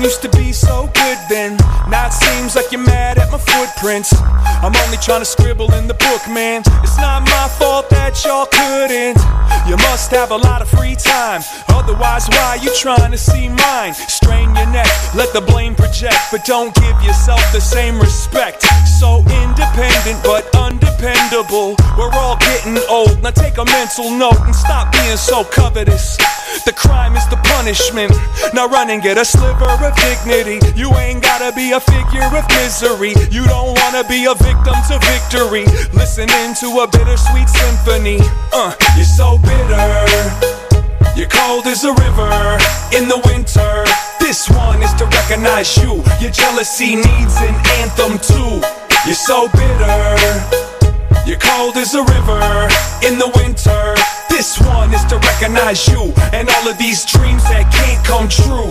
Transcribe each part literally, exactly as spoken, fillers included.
used to be so good then. Now it seems like you're mad at my footprints. I'm only trying to scribble in the book, man. It's not my fault that y'all couldn't. You must have a lot of free time, otherwise why you trying to see mine? Strain your neck, let the blame project, but don't give yourself the same respect. So independent but undependable. We're all getting old, now take a mental note and stop being so covetous. The crime is the punishment. Now run and get a sliver of dignity. You ain't gotta be a figure of misery. You don't wanna be a victim to victory. Listening to a bittersweet symphony. Uh, you're so bitter. You're cold as a river in the winter. This one is to recognize you. Your jealousy needs an anthem too. You're so bitter. You're cold as a river in the winter. This one is to recognize you and all of these dreams that can't come true.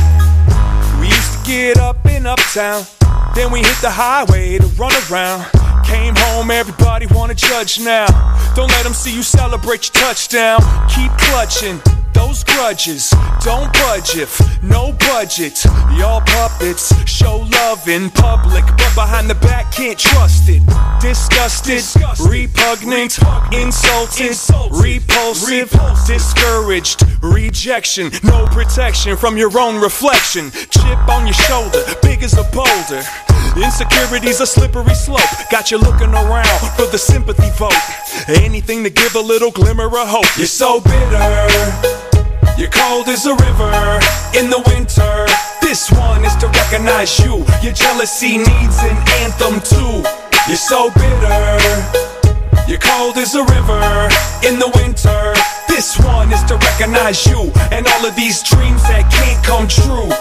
We used to get up in Uptown, then we hit the highway to run around. Came home, everybody wanna judge now. Don't let them see you celebrate your touchdown. Keep clutching those grudges, don't budge if no budget. Y'all puppets show love in public, but behind the back can't trust it. Disgusted, Disgusted. repugnant, repugnant, insulted, insulted. Repulsive, repulsive, discouraged, rejection, no protection from your own reflection. Chip on your shoulder, big as a boulder. Insecurity's a slippery slope, got you looking around for the sympathy vote. Anything to give a little glimmer of hope. You're so bitter. You're cold as a river in the winter. This one is to recognize you. Your jealousy needs an anthem too. You're so bitter. You're cold as a river in the winter. This one is to recognize you and all of these dreams that can't come true.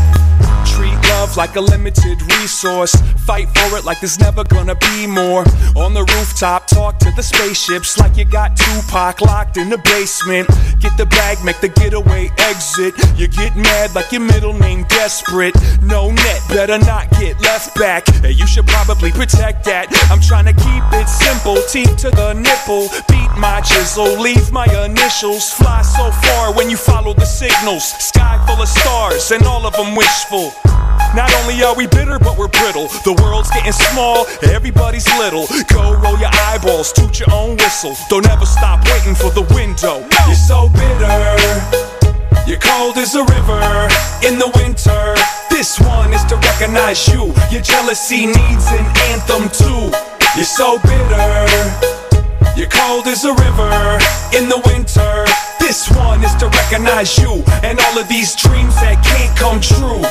Treat love like a limited resource. Fight for it like there's never gonna be more. On the rooftop, talk to the spaceships like you got Tupac locked in the basement. Get the bag, make the getaway exit. You get mad like your middle name desperate. No net, better not get left back. Hey, you should probably protect that. I'm trying to keep it simple, teeth to the nipple. Beat my chisel, leave my initials. Fly so far when you follow the signals. Sky full of stars and all of them wishful. Not only are we bitter, but we're brittle. The world's getting small, everybody's little. Go roll your eyeballs, toot your own whistle. Don't ever stop waiting for the window. You're so bitter. You're cold as a river in the winter. This one is to recognize you. Your jealousy needs an anthem too. You're so bitter. You're cold as a river in the winter. This one is to recognize you and all of these dreams that can't come true.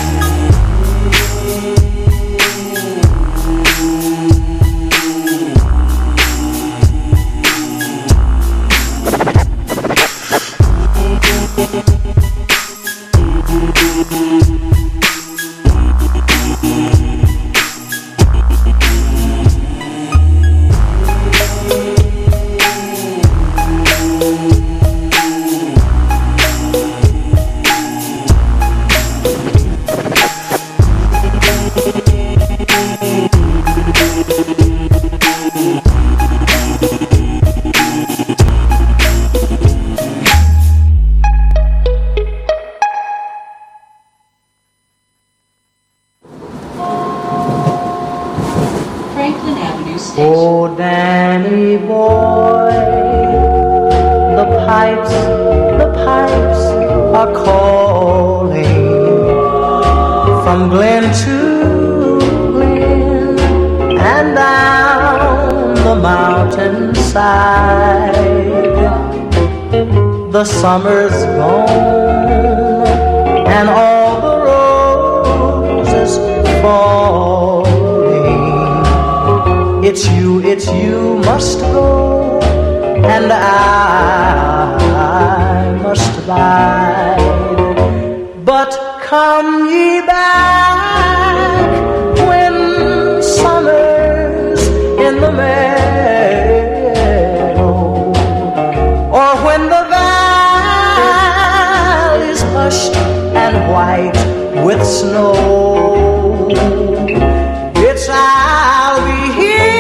Oh, Danny boy, the pipes, the pipes are calling from glen to glen and down the mountainside. The summer's gone and all the roses fall. It's you, it's you must go, and I, I must bide. But come ye back when summer's in the meadow, or when the valley's hushed and white with snow. It's I'll be here.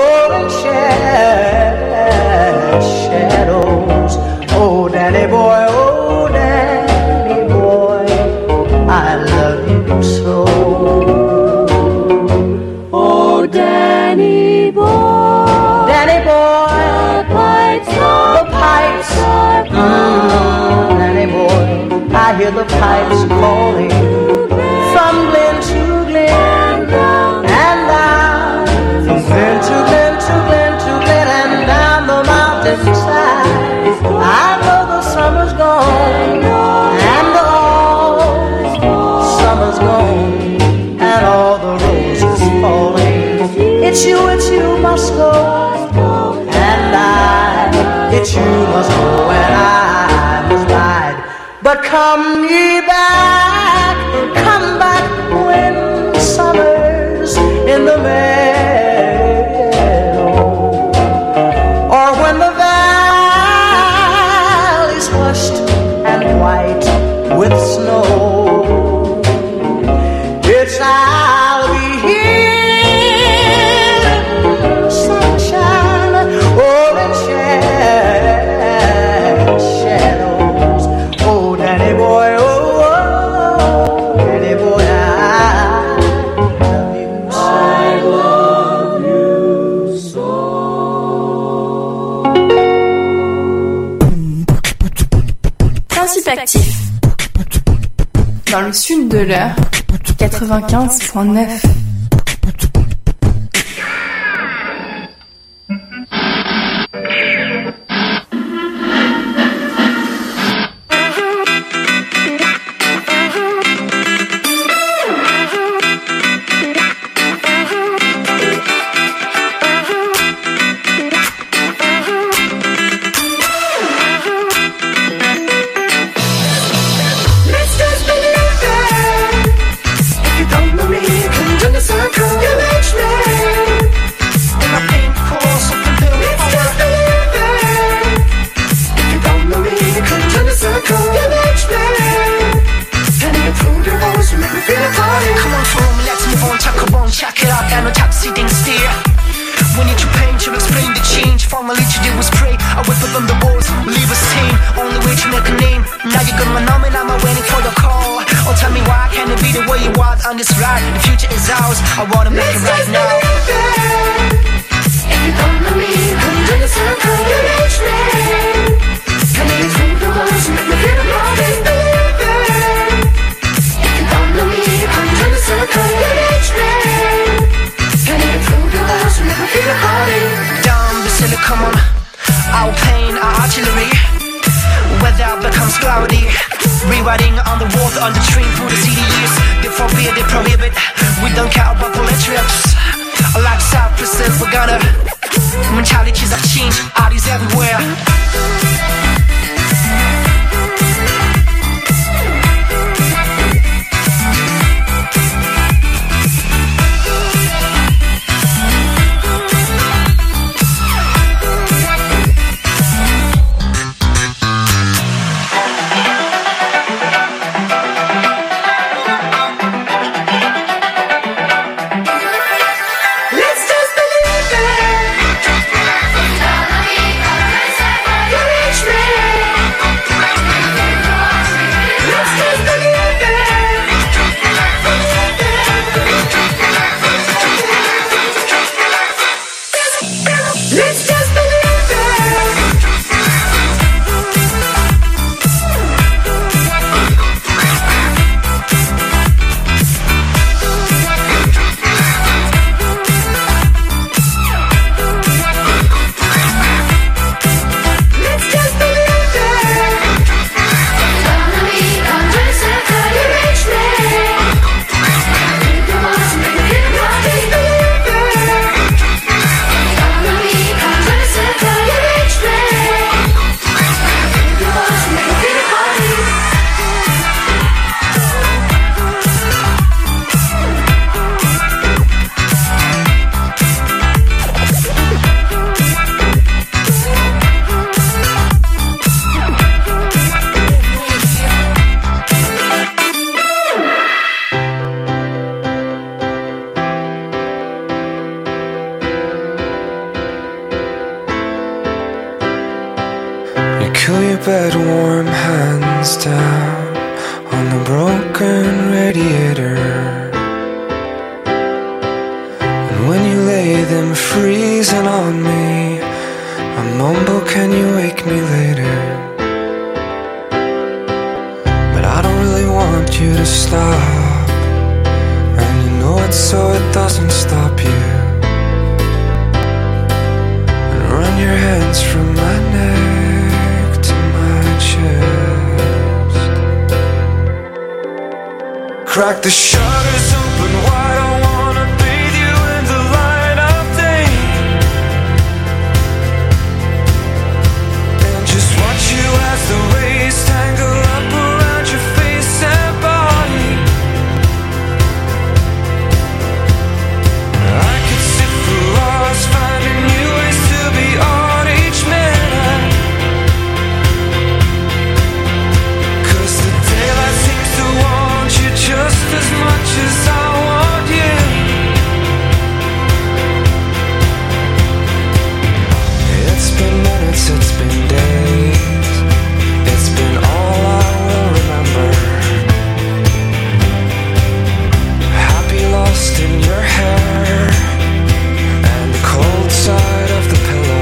Shadows, oh Danny boy, pipes calling from glen to glen and down, from glen to glen to glen to glen and down the mountainside. I know the summer's gone and all summer's gone and all the roses falling. It's you, it's you must go, and I, it's you must go, and I must ride. But come ye back, come back when summer's in the meadow, or when the valley's hushed and white with snow. It's I'll be here in sunshine or in shadows. Oh, Danny boy, oh, oh, Danny boy, I love you so. I love you so. Principe actif. Dans le sud de l'heure, quatre-vingt-quinze virgule neuf. Cool your bed warm hands down on the broken radiator, and when you lay them freezing on me, I mumble, can you wake me later? But I don't really you to stop, and you know it so it doesn't stop you. And run your hands from my neck to my chest. Crack the shutters open wide, I wanna bathe you in the light of day, and just watch you as the rays tangle up around your face and body. I could sit for hours finding new ways to be on each minute, 'cause the daylight seems to want you just as much as I want you. It's been minutes, it's been days, it's been all I will remember. Happy lost in your hair and the cold side of the pillow.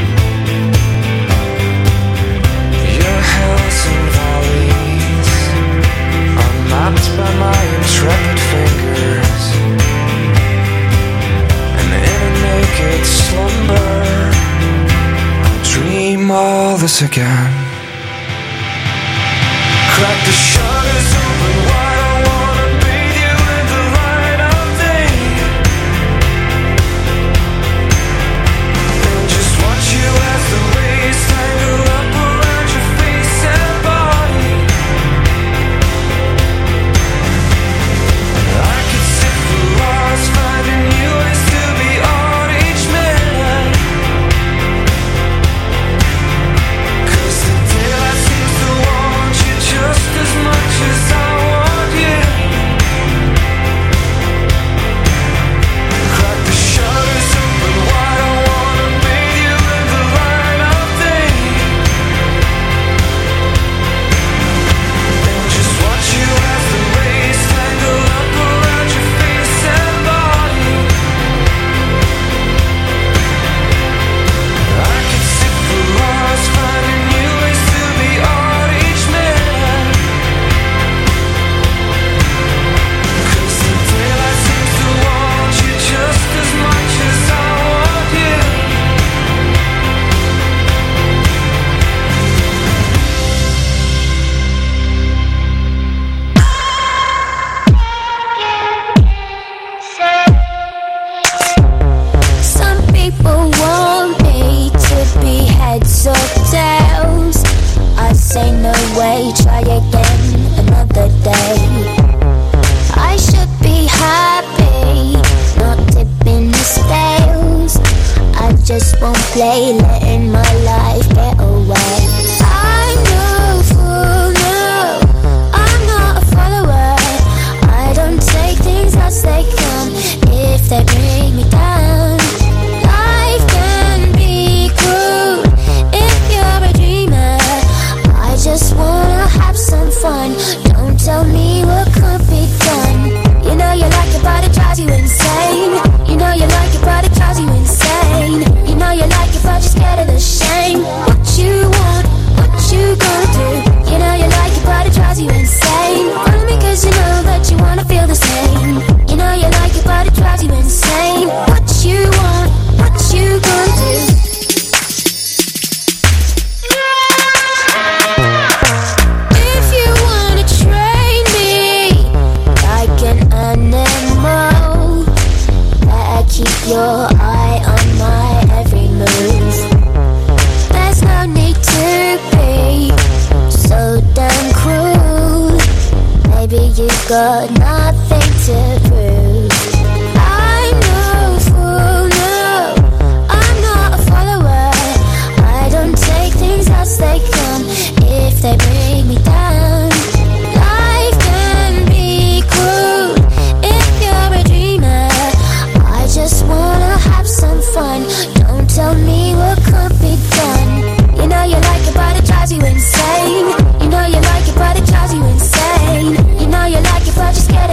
Your hills and valleys are mapped by my intrepid fingers, and in a naked slumber I'll dream all this again. Crack the shutters open wide, I wanna bathe you in the light of day, and just watch you as the rays tangle up around your face and body. I could sit for hours finding new ways to be on each minute, 'cause the daylight seems to want you just as much as I want you. Crack the shutters open wide, I wanna bathe you in the light of day, and just watch you as the rays tangle up around your face and body. I could sit for hours finding new ways to be on each minute, 'cause the daylight seems to want you just as much as I want you. Some people want me to be heads or tails. I say no way, try again another day. I should be happy, not tipping the scales. I just won't play, letting my life get away. I'm no fool, no, I'm not a follower. I don't take things as they come if they bring me down. Life can be cruel if you're a dreamer. I just wanna have some fun. Don't tell me what could be done. You know you like it, but it drives you insane. You know you like it, but it drives you insane. You know you like it, but you're scared of the shame. What you want, what you gonna do? You know you like it, but it drives you insane. Follow me 'cause you know that you wanna feel the same. You know you like it, but it drives you insane. What you want, what you gonna do? If you wanna train me like an animal, better keep your eye on my every move. There's no need to be so damn cruel. Maybe you've got nothing to prove. I'm no fool, no, I'm not a follower. I don't take things as they come if they bring me down. Life can be cruel if you're a dreamer. I just wanna have some fun. Don't tell me what could be done. You know you like it, but it drives you insane. You know you like it, but it drives you insane. You know you like it, but you're scared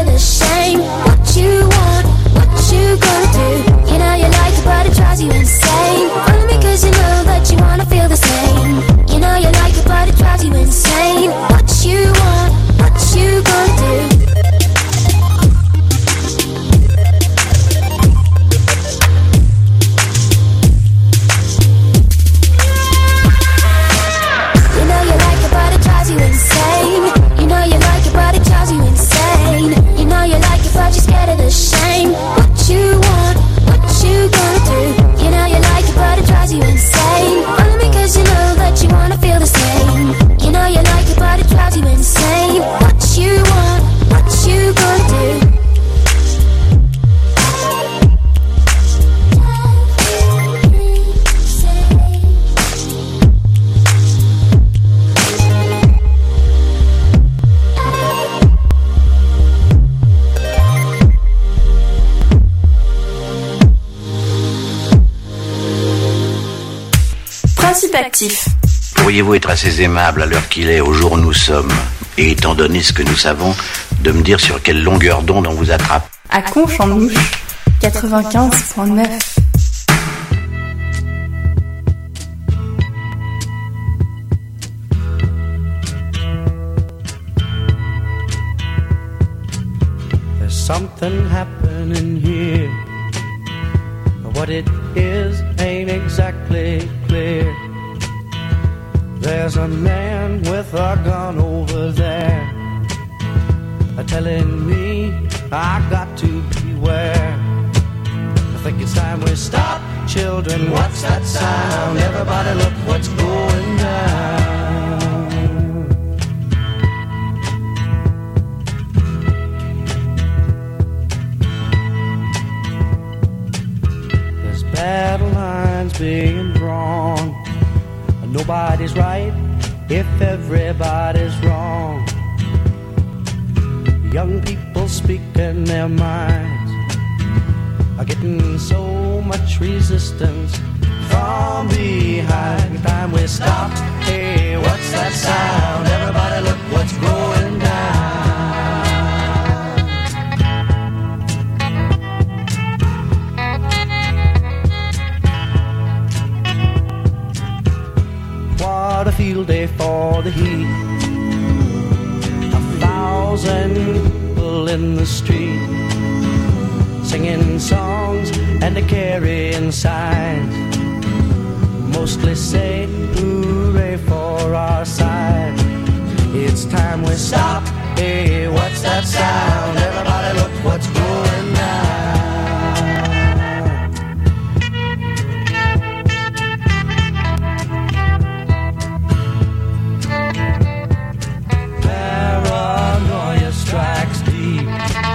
Principe actif. Pourriez-vous être assez aimable à l'heure qu'il est, au jour où nous sommes, et étant donné ce que nous savons, de me dire sur quelle longueur d'onde on vous attrape? À Conches en Ouche, quatre-vingt-quinze virgule neuf. There's something happening here. What it is ain't exactly clear. There's a man with a gun over there, telling me I got to beware. I think it's time we stop, children. What's that sound? Everybody look what's going down. There's battle lines being drawn. Nobody's right if everybody's wrong. Young people speaking their minds are getting so much resistance from behind. Time we stop. Hey, what's that sound? Everybody look what's going down. What a field day for the heat. A thousand people in the street, singing songs and carrying signs, mostly say hooray for our side. It's time we stop. Hey, what's that sound? Everybody look what's going down. Paranoia strikes deep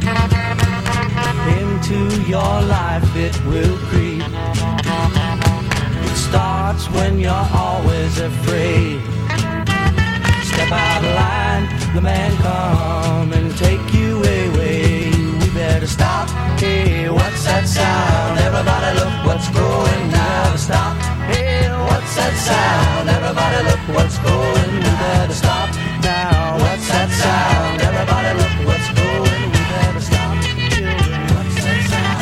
into your life, it will creep. It starts when you're always afraid. Step out of line, the man come and take you away. We better stop. Hey, what's that sound? Everybody look what's going down. Stop. Hey, what's that sound? Everybody look what's going. We better stop now. What's that sound? Everybody look what's going. We better stop. Children, what's that sound?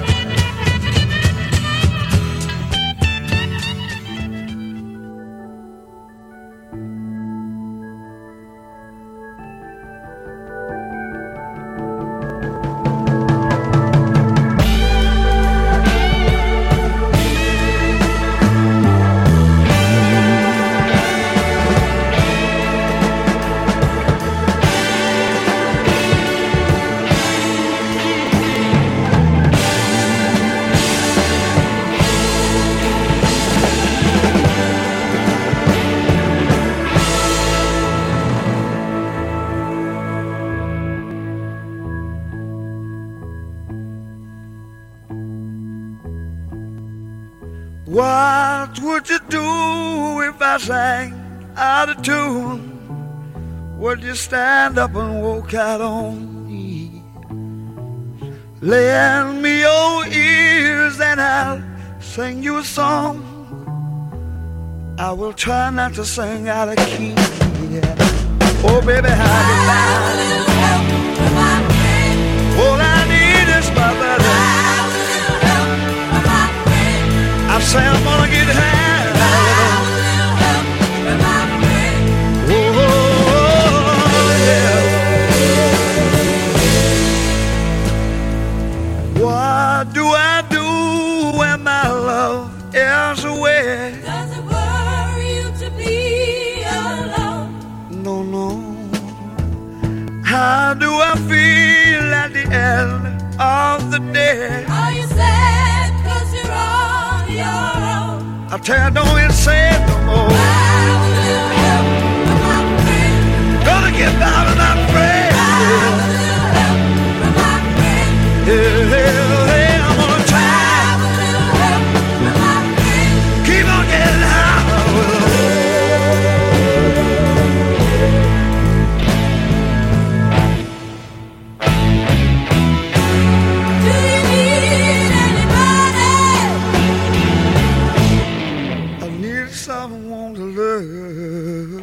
What would you do if I sang out of tune? Would you stand up and walk out on me? Lend me your ears and I'll sing you a song. I will try not to sing out of key. Yeah. Oh baby, how do you all I need is my brother. I say I'm gonna get high. Oh, yeah. What do I do when my love is away? Does it worry you to be alone? No, no. How do I feel at the end of the day? Are you sad cause you're on your own? I tell you, don't even say it no more. I will help with my friend. Gonna get by with my friend. I will help with my friend. Yeah, yeah, yeah, I'm gonna try. I will help with my friend. Keep on getting high. Do you need anybody? I need some love.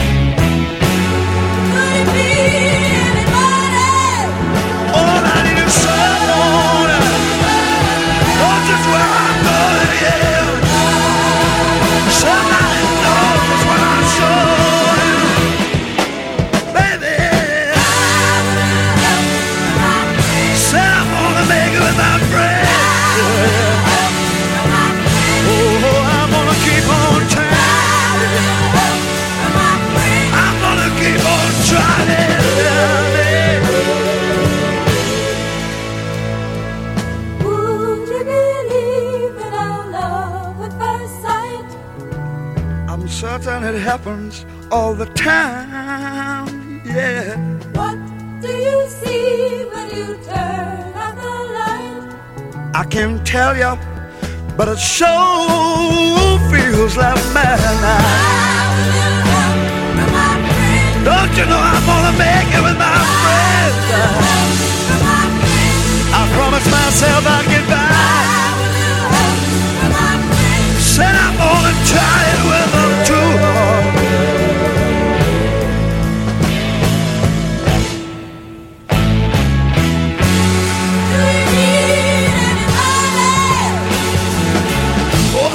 Could it be anybody? All I need is someone. Oh, just where I'm going, yeah. Somebody knows what I'm showing. Baby, said I'm gonna make it with my friends. Oh, I'm gonna keep on trying. I'm gonna keep on trying. Would you believe in our love at first sight? I'm certain it happens all the time, yeah. What do you see when you turn out the light? I can't tell you, but it sure feels like madness. Don't you know I'm gonna make it with my friends? I promised myself I'd get back. Said I'm gonna try it with them too. Do you need anybody? Oh,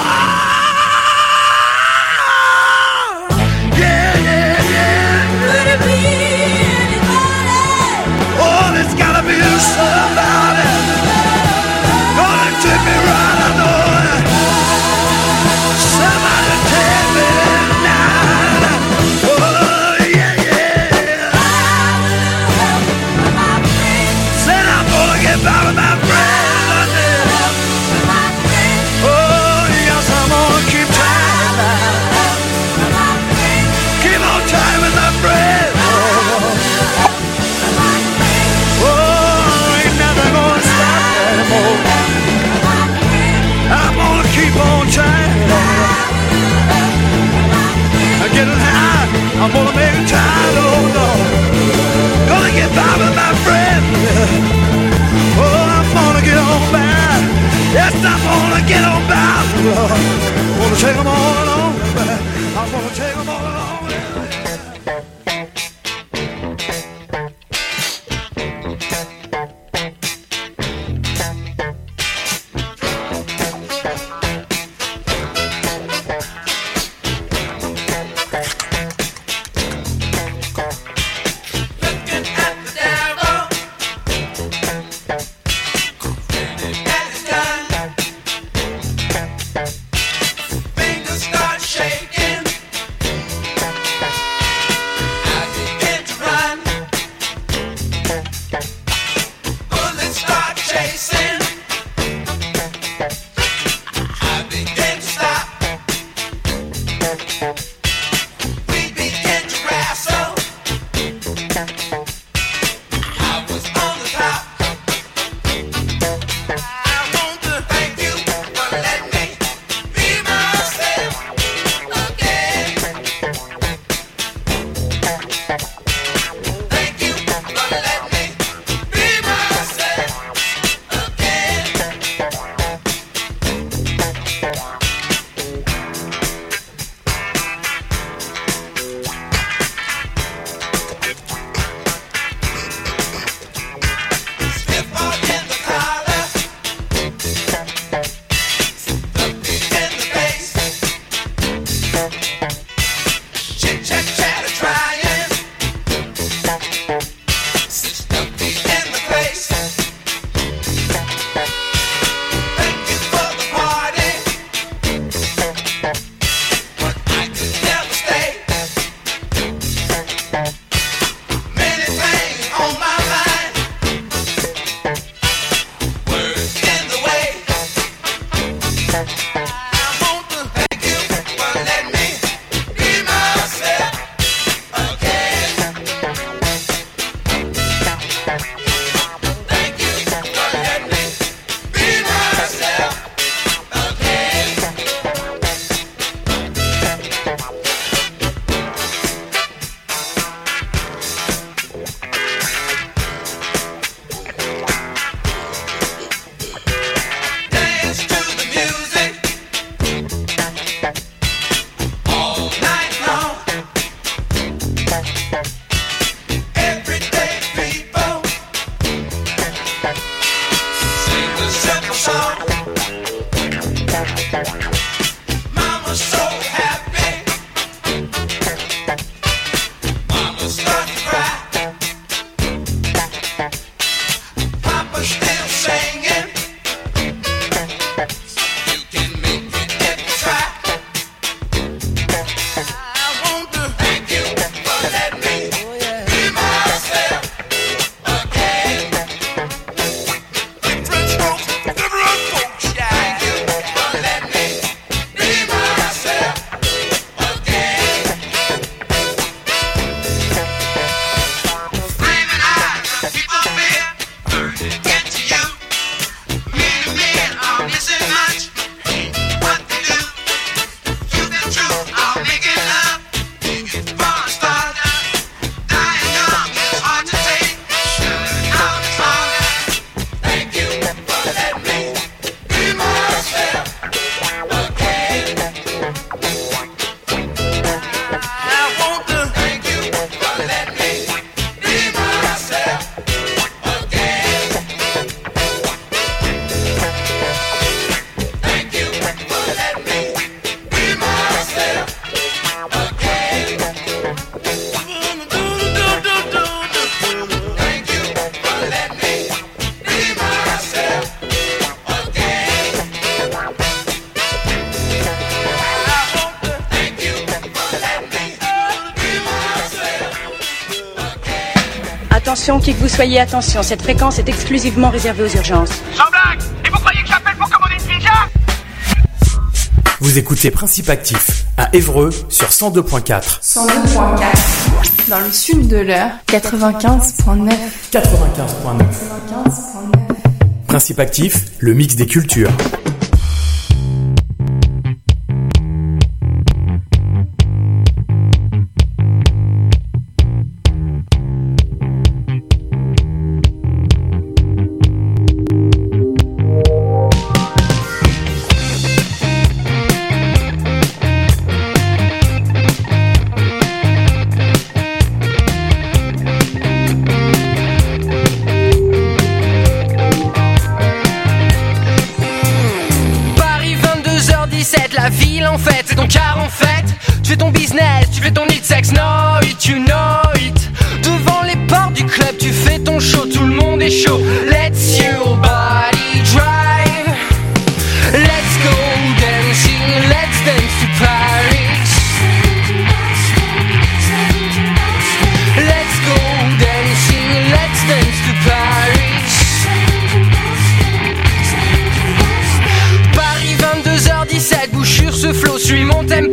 yeah, yeah, yeah. Could it be anybody? Oh, there's gotta be somebody gonna take me right, I know it. Somebody take me now. Oh, yeah, yeah. Said I'm gonna get by with my friends, I did. Oh, yes, I'm gonna keep trying. Keep on trying with my friends. Oh, ain't nothing gonna stop me anymore. I'm gonna keep on trying. I'm getting high. I'm gonna make it tired. Oh no. Gonna get by with my friends. Oh, I'm gonna get on by. Yes, I'm gonna get on by. Gonna take them all along. I'm gonna take them all along. Fingers start shaking. All night. Attention, qui que vous soyez, attention, cette fréquence est exclusivement réservée aux urgences. Sans blague! Et vous croyez que j'appelle pour commander une pizza? Vous écoutez Principe Actif à Évreux sur cent deux point quatre. cent deux point quatre. Dans le sud de l'heure, quatre-vingt-quinze point neuf. quatre-vingt-quinze point neuf. quatre-vingt-quinze point neuf. Principe Actif, le mix des cultures. La ville en fait, c'est ton car en fait. Tu fais ton business, tu fais ton hit sex, know it, you know it. Devant les portes du club, tu fais ton show, tout le monde est chaud. Let's you